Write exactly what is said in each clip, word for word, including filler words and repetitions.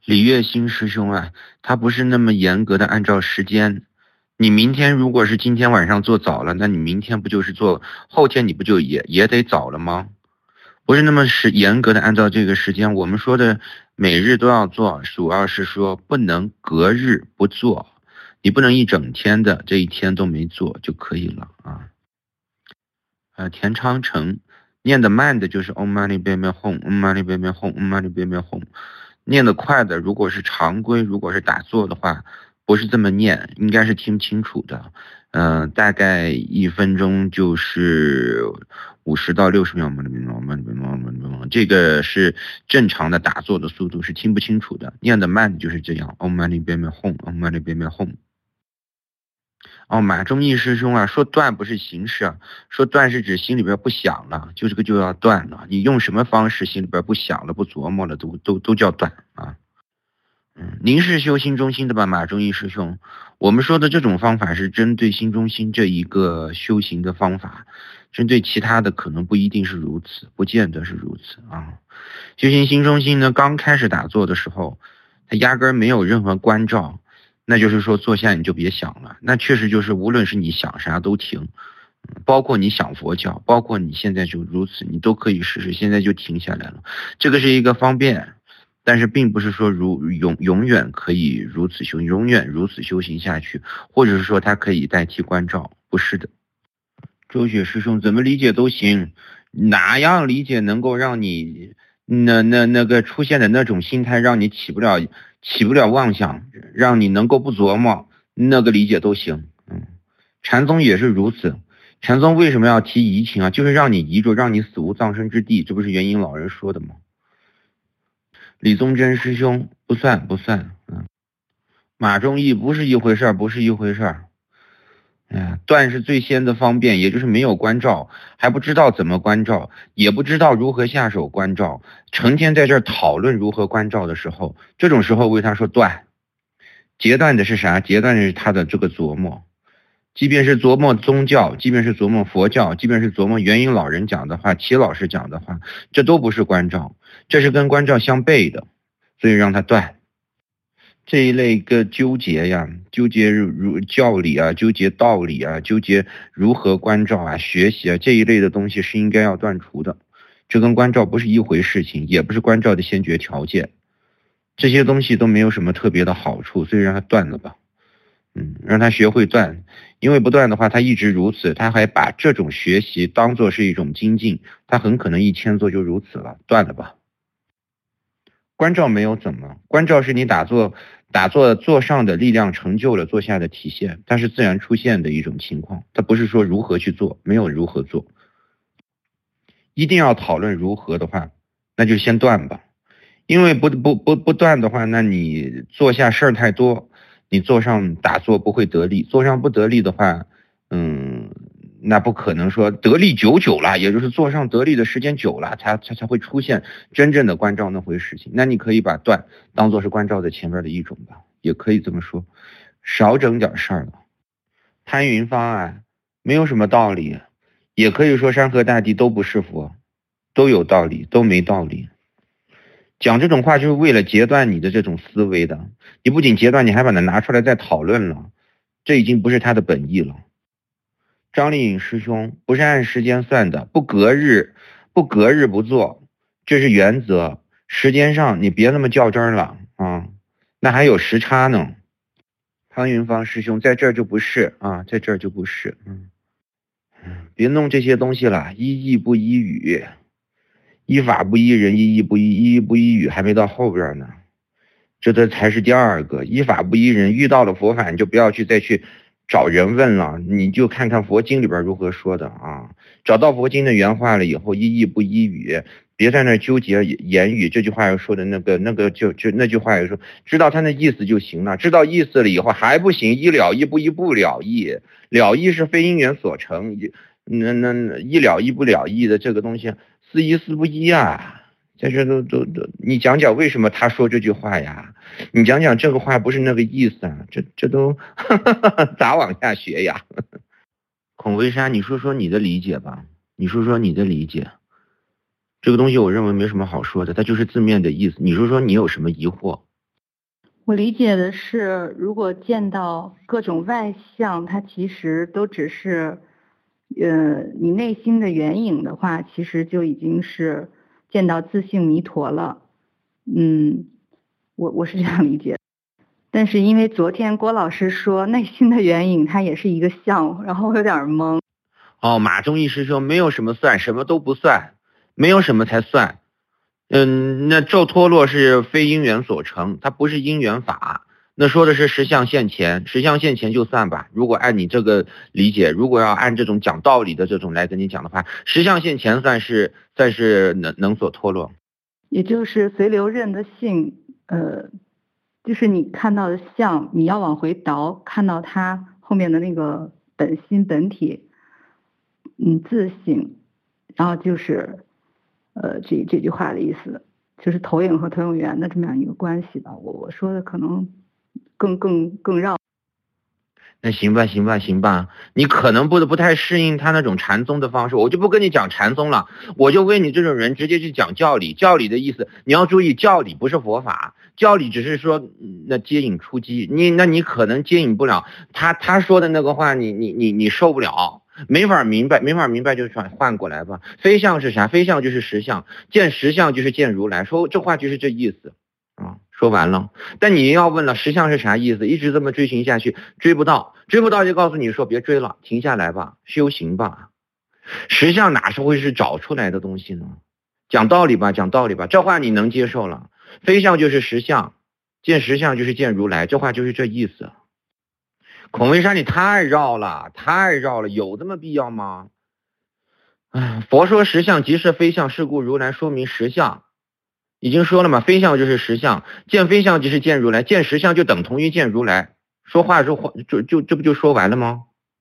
李月星师兄啊，他不是那么严格的按照时间。你明天如果是今天晚上做早了，那你明天不就是做，后天你不就也也得早了吗？不是那么是严格的按照这个时间。我们说的每日都要做，主要是说不能隔日不做，你不能一整天的这一天都没做就可以了啊。呃，田昌成念的慢的就是 Om Mani Padme Hum，Om Mani Padme Hum，Om Mani Padme Hum。念的快的，如果是常规，如果是打坐的话，不是这么念，应该是听清楚的。嗯、呃，大概一分钟就是五十到六十秒，这个是正常的打坐的速度，是听不清楚的。念的慢就是这样 ，Om Mani Padme Hum，Om Mani Padme Hum。哦，马忠义师兄啊，说断不是形式啊，说断是指心里边不想了，就这个就要断了。你用什么方式心里边不想了、不琢磨了，都都都叫断啊。嗯，您是修心中心的吧，马忠义师兄？我们说的这种方法是针对心中心这一个修行的方法，针对其他的可能不一定是如此，不见得是如此啊。修行心中心呢，刚开始打坐的时候，他压根儿没有任何关照。那就是说坐下你就别想了，那确实就是无论是你想啥都停，包括你想佛教，包括你现在就如此，你都可以试试，现在就停下来了。这个是一个方便，但是并不是说如永永远可以如此修，永远如此修行下去，或者是说它可以代替关照，不是的。周雪师兄怎么理解都行，哪样理解能够让你那那那个出现的那种心态，让你起不了起不了妄想，让你能够不琢磨，那个理解都行。嗯，禅宗也是如此。禅宗为什么要提移情啊？就是让你移住，让你死无葬身之地，这不是元婴老人说的吗？李宗真师兄不算不算，嗯，马忠义不是一回事儿，不是一回事儿。哎，断是最先的方便，也就是没有关照，还不知道怎么关照，也不知道如何下手关照，成天在这儿讨论如何关照的时候，这种时候为他说断，截断的是啥？截断的是他的这个琢磨，即便是琢磨宗教，即便是琢磨佛教，即便是琢磨元婴老人讲的话，齐老师讲的话，这都不是关照，这是跟关照相悖的，所以让他断。这一类个纠结呀，纠结如教理啊，纠结道理啊，纠结如何关照啊，学习啊，这一类的东西是应该要断除的。这跟关照不是一回事情，也不是关照的先决条件。这些东西都没有什么特别的好处，所以让他断了吧。嗯，让他学会断，因为不断的话，他一直如此，他还把这种学习当作是一种精进，他很可能一千做就如此了，断了吧。关照没有怎么，关照是你打坐打坐坐上的力量成就了坐下的体现，它是自然出现的一种情况，它不是说如何去做，没有如何做。一定要讨论如何的话，那就先断吧，因为不不不不断的话，那你坐下事儿太多，你坐上打坐不会得力，坐上不得力的话，嗯。那不可能说得力久久了，也就是坐上得力的时间久了，才才才会出现真正的关照那回事情。那你可以把断当做是关照的前面的一种吧，也可以这么说，少整点事儿了。潘云芳啊，没有什么道理，也可以说山河大地都不是佛，都有道理，都没道理。讲这种话就是为了截断你的这种思维的，你不仅截断，你还把它拿出来再讨论了，这已经不是他的本意了。张丽颖师兄不是按时间算的，不隔日不隔日不做，这是原则。时间上你别那么较真了啊，那还有时差呢。潘云芳师兄在这儿就不是啊，在这儿就不是，嗯，别弄这些东西了，依义不依语，依法不依人，依义不依依义不依语，还没到后边呢，这这才是第二个。依法不依人，遇到了佛法你就不要去再去找人问了，你就看看佛经里边如何说的啊。找到佛经的原话了以后，依义不依语，别在那纠结言语。这句话又说的那个那个就就那句话又说，知道他那意思就行了。知道意思了以后还不行，依了义不依不了义，了义是非因缘所成，那那依了义不了义的这个东西，思依思不依啊。在这都都都，你讲讲为什么他说这句话呀？你讲讲这个话不是那个意思啊？这这都咋往下学呀？孔维山，你说说你的理解吧，你说说你的理解。这个东西我认为没什么好说的，它就是字面的意思。你说说你有什么疑惑？ 我理解的是，如果见到各种外相，它其实都只是，呃，你内心的原影的话，其实就已经是见到自性弥陀了。嗯，我我是这样理解。但是因为昨天郭老师说内心的原影它也是一个相，然后我有点懵。 哦，马中义师兄，没有什么算，什么都不算，没有什么才算。嗯，那咒脱落是非因缘所成，它不是因缘法。那说的是实相现前，实相现前就算吧。如果按你这个理解，如果要按这种讲道理的这种来跟你讲的话，实相现前算是算是能能所脱落。 也就是随流任的性，呃，就是你看到的相，你要往回倒，看到它后面的那个本心本体，嗯，自性，然后就是，呃，这这句话的意思，就是投影和投影源的这么样一个关系吧。我我说的可能更更更绕。 那行吧，行吧，行吧，你可能不不太适应他那种禅宗的方式，我就不跟你讲禅宗了，我就为你这种人直接去讲教理。教理的意思，你要注意，教理不是佛法，教理只是说那接引出击，你那你可能接引不了他他说的那个话，你你你你受不了，没法明白，没法明白就转换过来吧。非相是啥？非相就是实相，见实相就是见如来，说这话就是这意思啊。说完了，但你要问了实相是啥意思，一直这么追寻下去，追不到，追不到就告诉你说别追了，停下来吧，修行吧。实相哪是会是找出来的东西呢？讲道理吧，讲道理吧，这话你能接受了。非相就是实相，见实相就是见如来，这话就是这意思。孔维山你太绕了，太绕了，有这么必要吗？唉，佛说实相即是非相，是故如来说明实相。已经说了嘛，非相就是实相，见非相即是见如来，见实相就等同于见如来。说话说话就就这不就说完了吗？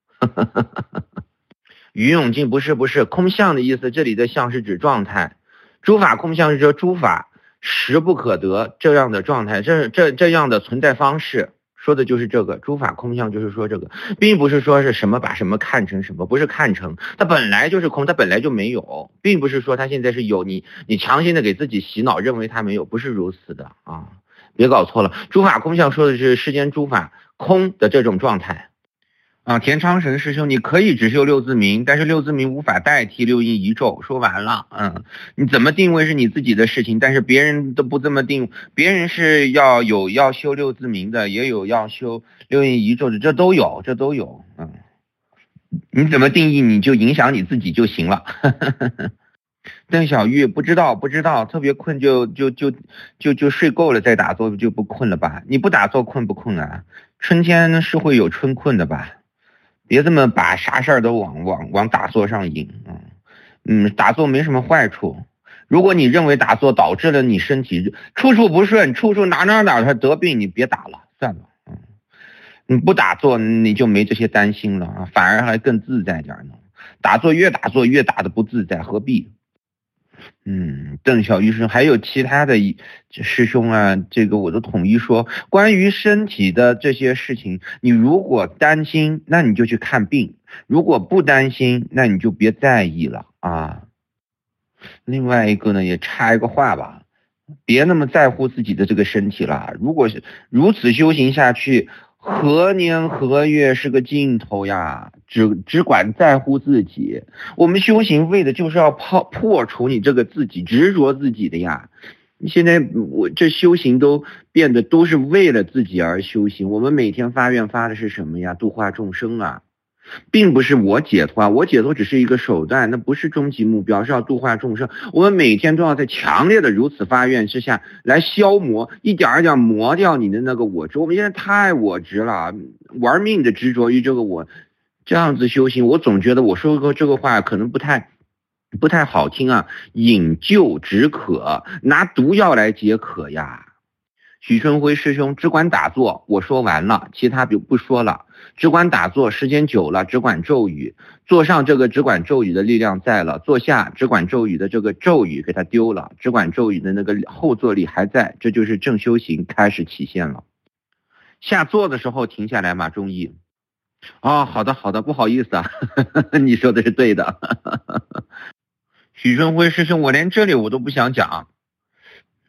于永进不是不是空相的意思，这里的相是指状态，诸法空相是指诸法实不可得这样的状态，这这这样的存在方式。说的就是这个，诸法空相就是说这个，并不是说是什么把什么看成什么，不是看成，它本来就是空，它本来就没有，并不是说它现在是有，你你强行的给自己洗脑，认为它没有，不是如此的啊，别搞错了。诸法空相说的是世间诸法空的这种状态啊。田昌神师兄，你可以只修六字明，但是六字明无法代替六印一咒。说完了，嗯，你怎么定位是你自己的事情，但是别人都不这么定，别人是要有要修六字明的，也有要修六印一咒的，这都有，这都有，嗯，你怎么定义你就影响你自己就行了。邓小玉不知道不知道，特别困就就就就就睡够了再打坐就不困了吧？你不打坐困不困啊？春天是会有春困的吧？别这么把啥事儿都往往往打坐上引啊，嗯，打坐没什么坏处。如果你认为打坐导致了你身体处处不顺，处处哪哪哪它得病，你别打了，算了，嗯，你不打坐你就没这些担心了啊，反而还更自在点呢。打坐越打坐越打的不自在，何必？嗯，邓小医生还有其他的师兄啊，这个我都统一说，关于身体的这些事情，你如果担心，那你就去看病；如果不担心，那你就别在意了啊。另外一个呢，也插一个话吧，别那么在乎自己的这个身体了。如果是如此修行下去，何年何月是个尽头呀？只只管在乎自己。我们修行为的就是要破破除你这个自己执着自己的呀。现在我这修行都变得都是为了自己而修行。我们每天发愿发的是什么呀？度化众生啊，并不是我解脱啊，我解脱只是一个手段，那不是终极目标，是要度化众生。我们每天都要在强烈的如此发愿之下来消磨，一点一点磨掉你的那个我执。我们现在太我执了，玩命的执着于这个我，这样子修行，我总觉得我说过这个话可能不太不太好听啊，饮鸩止渴，拿毒药来解渴呀。许春辉师兄只管打坐，我说完了，其他就不说了。只管打坐，时间久了只管咒语，坐上这个只管咒语的力量在了，坐下只管咒语的这个咒语给他丢了，只管咒语的那个后坐力还在，这就是正修行开始体现了。下坐的时候停下来嘛，中医。哦，好的好的，不好意思啊，你说的是对的。许春辉师兄，我连这里我都不想讲。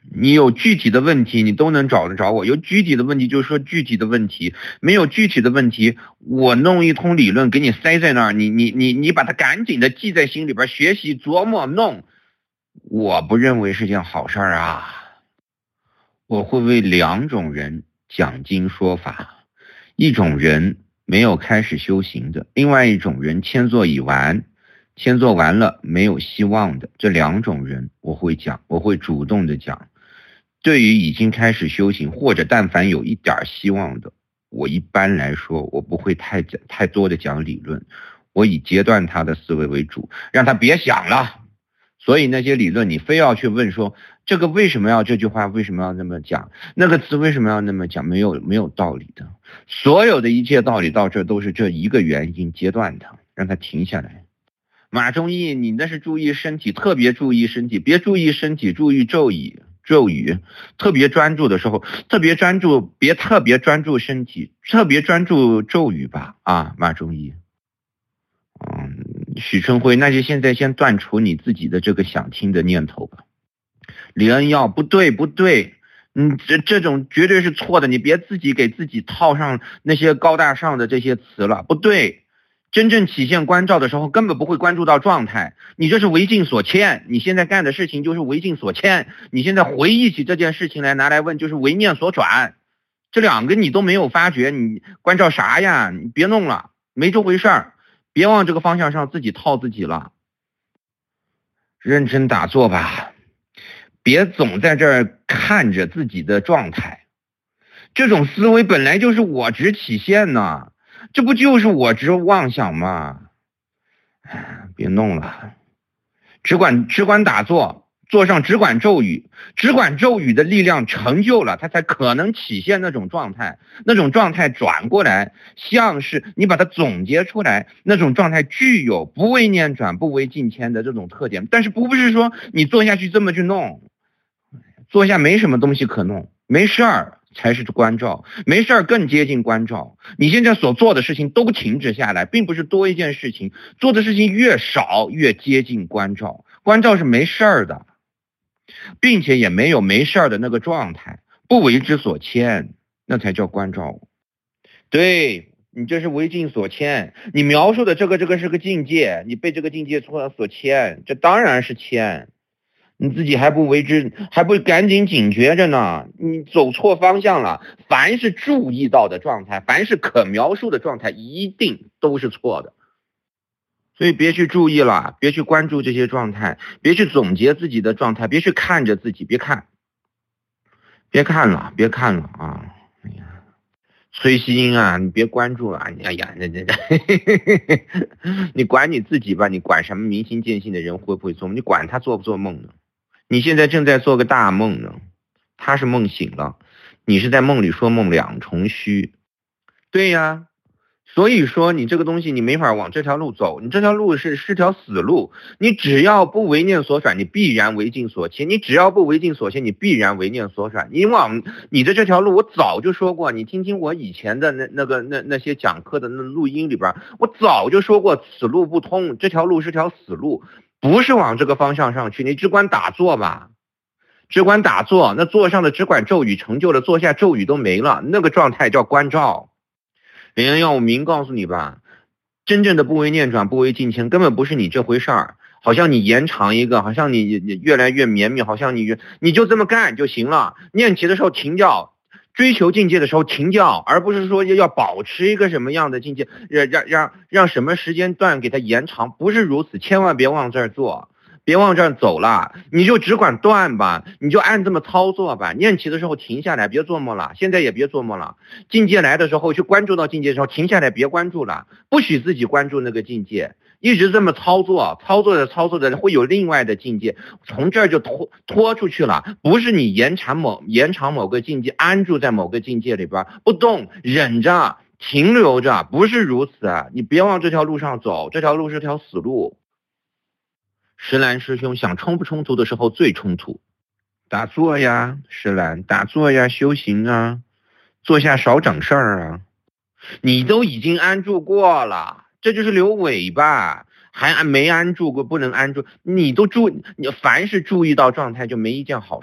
你有具体的问题，你都能找得着我。有具体的问题就说具体的问题，没有具体的问题，我弄一通理论给你塞在那儿，你你你你把它赶紧的记在心里边，学习琢磨弄，我不认为是件好事儿啊。我会为两种人讲经说法，一种人没有开始修行的，另外一种人千作已完，千作完了没有希望的，这两种人我会讲，我会主动的讲。对于已经开始修行或者但凡有一点希望的，我一般来说我不会太讲太多的讲理论，我以截断他的思维为主，让他别想了。所以那些理论你非要去问说这个为什么要这句话为什么要那么讲，那个词为什么要那么讲，没有没有道理的。所有的一切道理到这都是这一个原因，截断它，让它停下来。马中义，你那是注意身体，特别注意身体，别注意身体，注意咒语。咒语特别专注的时候，特别专注，别特别专注身体，特别专注咒语吧。啊，马中义，嗯，许春辉，那就现在先断除你自己的这个想听的念头吧。李恩耀，不对不对，嗯，这这种绝对是错的，你别自己给自己套上那些高大上的这些词了，不对。真正体现关照的时候根本不会关注到状态，你这是为境所牵，你现在干的事情就是为境所牵，你现在回忆起这件事情来拿来问就是为念所转，这两个你都没有发觉，你关照啥呀？你别弄了，没这回事儿，别往这个方向上自己套自己了，认真打坐吧，别总在这儿看着自己的状态，这种思维本来就是我执体现呢，这不就是我执妄想吗？别弄了，只管只管打坐，坐上只管咒语，只管咒语的力量成就了，它才可能体现那种状态，那种状态转过来，像是你把它总结出来，那种状态具有不为念转不为境迁的这种特点，但是不是说你坐下去这么去弄，坐下没什么东西可弄，没事儿才是关照，没事儿更接近关照。你现在所做的事情都停止下来，并不是多一件事情，做的事情越少越接近关照。关照是没事儿的，并且也没有没事儿的那个状态，不为之所牵，那才叫关照。对，你这是为境所牵，你描述的这个这个是个境界，你被这个境界所所牵，这当然是牵。你自己还不为之，还不赶紧警觉着呢，你走错方向了。凡是注意到的状态，凡是可描述的状态，一定都是错的。所以别去注意了，别去关注这些状态，别去总结自己的状态，别去看着自己，别看，别看了，别看了啊！哎呀，崔希英啊，你别关注了，哎呀，那那那，你管你自己吧，你管什么明心见性的人会不会做梦？你管他做不做梦呢？你现在正在做个大梦呢，他是梦醒了，你是在梦里说梦，两重虚。对呀，所以说你这个东西你没法往这条路走，你这条路是是条死路，你只要不为念所转，你必然为境所牵，你只要不为境所牵，你必然为念所转。你往你的这条路，我早就说过，你听听我以前的那那个那那些讲课的那录音里边，我早就说过此路不通，这条路是条死路，不是往这个方向上去，你只管打坐吧，只管打坐，那坐上的只管咒语成就了，坐下咒语都没了，那个状态叫关照。人家要我明告诉你吧，真正的不为念转不为境牵根本不是你这回事儿，好像你延长一个，好像你你越来越绵密，好像你你就这么干就行了，念起的时候停掉，追求境界的时候停掉，而不是说要保持一个什么样的境界，让让让让什么时间段给它延长，不是如此，千万别往这儿做，别往这儿走了，你就只管断吧，你就按这么操作吧，念起的时候停下来，别做梦了，现在也别做梦了，境界来的时候去关注到境界的时候停下来，别关注了，不许自己关注那个境界，一直这么操作，操作着操作着会有另外的境界，从这儿就拖拖出去了，不是你延长某延长某个境界，安住在某个境界里边不动，忍着停留着，不是如此，你别往这条路上走，这条路是条死路。石兰师兄想冲不冲突的时候最冲突，打坐呀，石兰打坐呀，修行啊，坐下少整事儿啊，你都已经安住过了，这就是留尾巴，还没安住过，不能安住，你都注，你凡是注意到状态就没一件好事儿，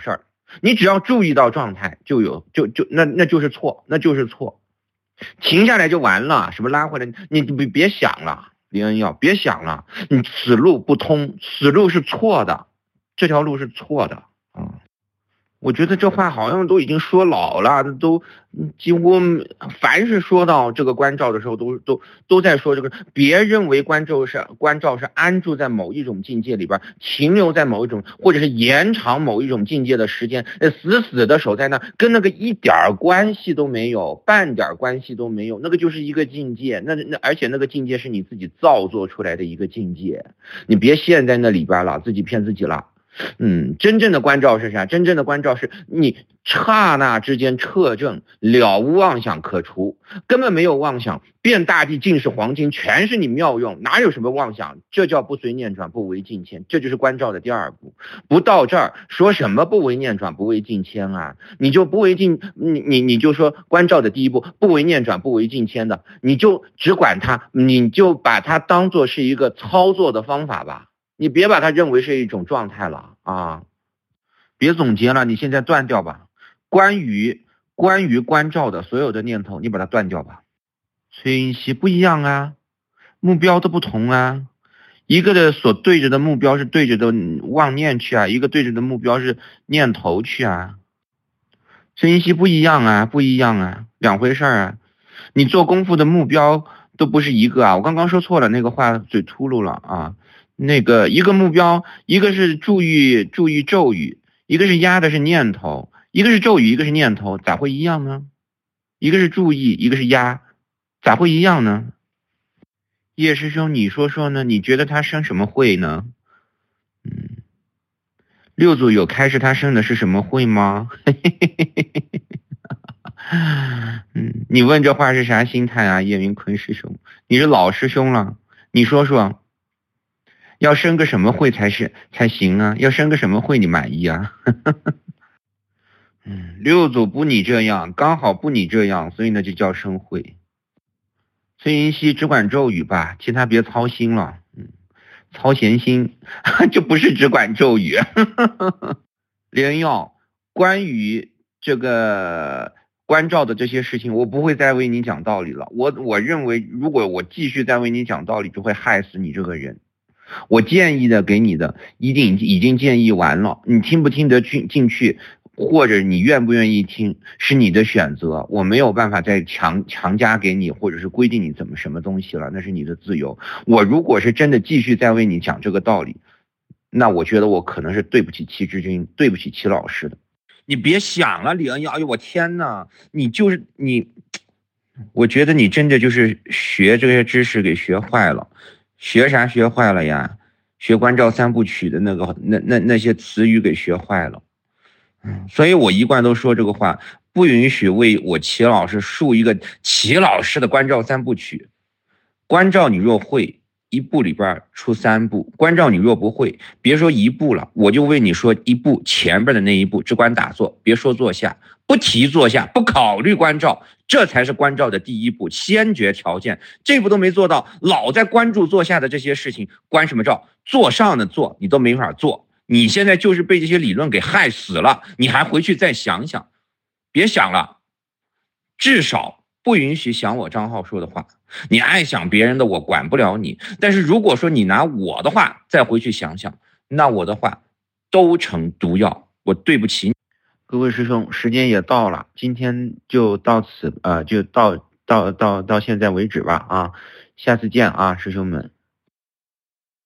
你只要注意到状态，就有就就那那就是错，那就是错，停下来就完了。什么拉回来，你别别想了，林恩耀，别想了，你此路不通，此路是错的，这条路是错的啊。嗯我觉得这话好像都已经说老了，都几乎凡是说到这个关照的时候，都都都在说这个。别认为关照是关照是安住在某一种境界里边，停留在某一种，或者是延长某一种境界的时间，死死的守在那，跟那个一点关系都没有，半点关系都没有。那个就是一个境界，那那而且那个境界是你自己造作出来的一个境界，你别陷在那里边了，自己骗自己了。嗯，真正的关照是啥？真正的关照是你刹那之间彻证，了无妄想可除，根本没有妄想，遍大地尽是黄金，全是你妙用，哪有什么妄想？这叫不随念转，不为境迁，这就是关照的第二步。不到这儿，说什么不为念转，不为境迁啊？你就不为境，你你你就说关照的第一步，不为念转，不为境迁的，你就只管它，你就把它当做是一个操作的方法吧。你别把它认为是一种状态了啊！别总结了，你现在断掉吧。关于关于关照的所有的念头，你把它断掉吧。崔云熙不一样啊，目标都不同啊。一个的所对着的目标是对着的妄念去啊，一个对着的目标是念头去啊。崔云熙不一样啊，不一样啊，两回事啊。你做功夫的目标都不是一个啊。我刚刚说错了，那个话嘴秃噜了啊。那个一个目标，一个是注意注意咒语，一个是压的是念头，一个是咒语，一个是念头，咋会一样呢？一个是注意，一个是压，咋会一样呢？叶师兄，你说说呢？你觉得他生什么会呢？嗯，六祖有开示他生的是什么会吗？嗯，你问这话是啥心态啊？叶明坤师兄，你是老师兄了，你说说。要生个什么会才是才行啊？要生个什么会你满意啊？嗯，六祖不你这样，刚好不你这样，所以呢就叫生会。崔云熙只管咒语吧，其他别操心了。嗯，操闲心，这不是只管咒语。连耀，关于这个关照的这些事情，我不会再为你讲道理了。我我认为，如果我继续再为你讲道理，就会害死你这个人。我建议的给你的一定已经建议完了，你听不听得去进去，或者你愿不愿意听是你的选择，我没有办法再强强加给你，或者是规定你怎么什么东西了，那是你的自由。我如果是真的继续再为你讲这个道理，那我觉得我可能是对不起戚之君，对不起戚老师的。你别想了，李恩耀，哎呦我天哪，你就是你，我觉得你真的就是学这些知识给学坏了。学啥学坏了呀？学关照三部曲的那个那那那些词语给学坏了。嗯，所以我一贯都说这个话，不允许为我齐老师树一个齐老师的关照三部曲。关照你若会，一步里边出三步；关照你若不会，别说一步了，我就为你说一步前边的那一步，只管打坐，别说坐下，不提坐下，不考虑关照。这才是关照的第一步，先决条件。这步都没做到，老在关注坐下的这些事情，关什么照？坐上的坐你都没法做，你现在就是被这些理论给害死了。你还回去再想想，别想了，至少不允许想我张浩说的话。你爱想别人的，我管不了你。但是如果说你拿我的话再回去想想，那我的话都成毒药，我对不起你。各位师兄，时间也到了，今天就到此，呃，就到到到到现在为止吧啊，下次见啊，师兄们。